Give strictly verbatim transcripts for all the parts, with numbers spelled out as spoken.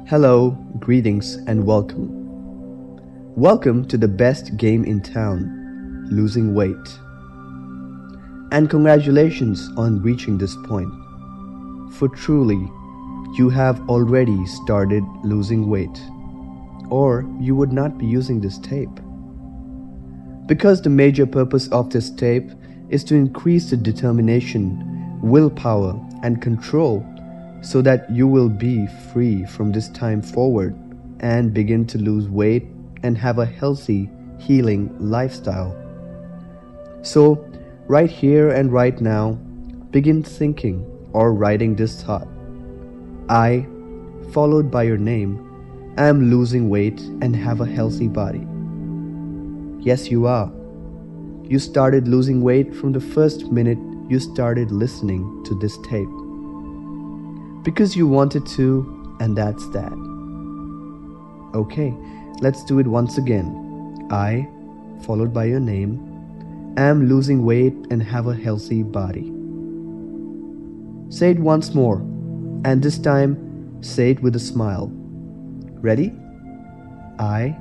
Hello, greetings, and welcome. Welcome to the best game in town, losing weight. And congratulations on reaching this point. For truly, you have already started losing weight, or you would not be using this tape. Because the major purpose of this tape is to increase the determination, willpower, and control so that you will be free from this time forward and begin to lose weight and have a healthy, healing lifestyle. So, right here and right now, begin thinking or writing this thought. I, followed by your name, am losing weight and have a healthy body. Yes, you are. You started losing weight from the first minute you started listening to this tape. Because you wanted to, and that's that. Okay, let's do it once again. I, followed by your name, am losing weight and have a healthy body. Say it once more, and this time, say it with a smile. Ready? I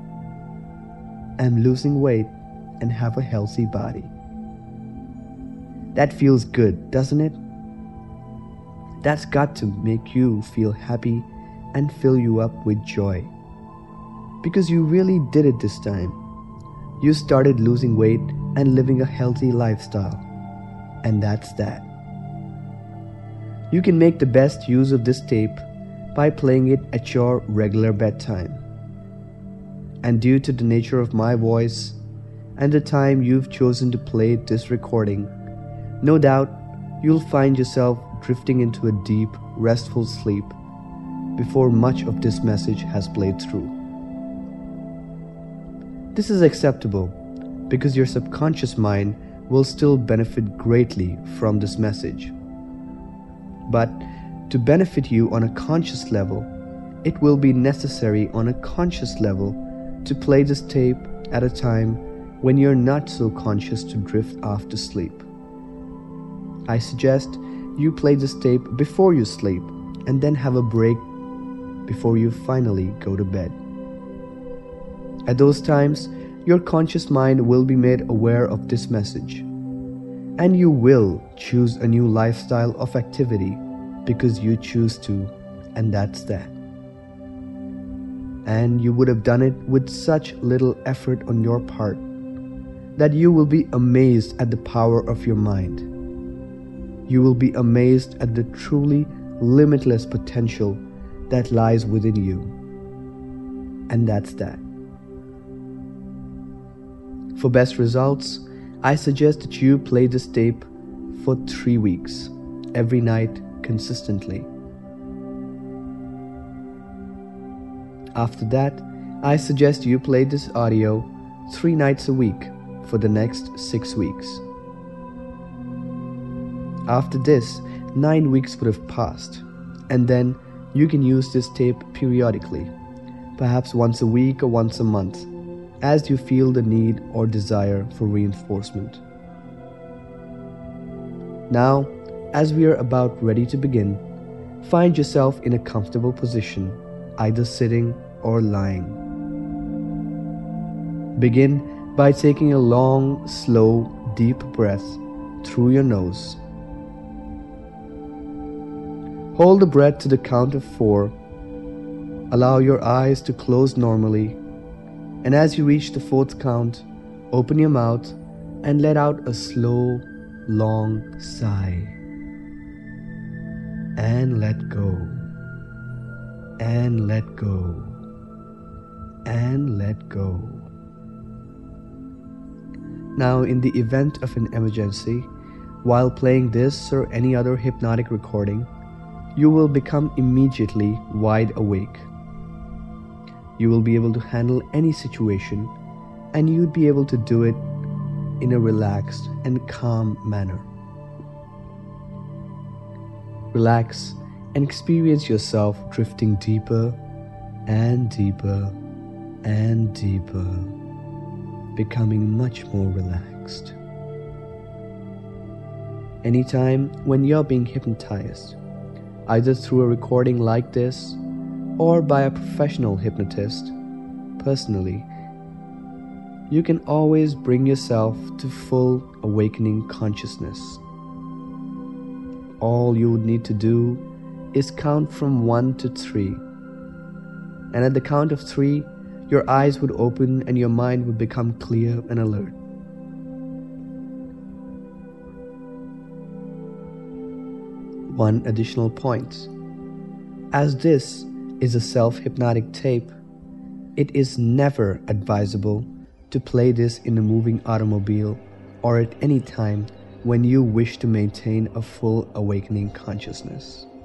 am losing weight and have a healthy body. That feels good, doesn't it? That's got to make you feel happy and fill you up with joy. Because you really did it this time. You started losing weight and living a healthy lifestyle. And that's that. You can make the best use of this tape by playing it at your regular bedtime. And due to the nature of my voice and the time you've chosen to play this recording, no doubt you'll find yourself drifting into a deep, restful sleep before much of this message has played through. This is acceptable because your subconscious mind will still benefit greatly from this message. But to benefit you on a conscious level, it will be necessary on a conscious level to play this tape at a time when you're not so conscious to drift off to sleep. I suggest you play this tape before you sleep and then have a break before you finally go to bed. At those times, your conscious mind will be made aware of this message, and you will choose a new lifestyle of activity because you choose to, and that's that. And you would have done it with such little effort on your part that you will be amazed at the power of your mind. You will be amazed at the truly limitless potential that lies within you. And that's that. For best results, I suggest that you play this tape for three weeks, every night consistently. After that, I suggest you play this audio three nights a week for the next six weeks. After this, nine weeks would have passed, and then you can use this tape periodically, perhaps once a week or once a month, as you feel the need or desire for reinforcement. Now, as we are about ready to begin, find yourself in a comfortable position, either sitting or lying. Begin by taking a long, slow, deep breath through your nose. Hold the breath to the count of four. Allow your eyes to close normally. And as you reach the fourth count, open your mouth and let out a slow, long sigh. And let go. And let go. And let go. Now, in the event of an emergency, while playing this or any other hypnotic recording, you will become immediately wide awake. You will be able to handle any situation, and you'd be able to do it in a relaxed and calm manner. Relax and experience yourself drifting deeper and deeper and deeper, becoming much more relaxed. Anytime when you're being hypnotized, either through a recording like this or by a professional hypnotist personally, you can always bring yourself to full awakening consciousness. All you would need to do is count from one to three. And at the count of three, your eyes would open and your mind would become clear and alert. One additional point. As this is a self-hypnotic tape, it is never advisable to play this in a moving automobile or at any time when you wish to maintain a full awakening consciousness.